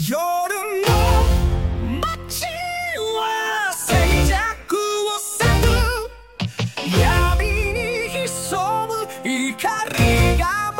夜の街は静寂を去る闇に潜む光が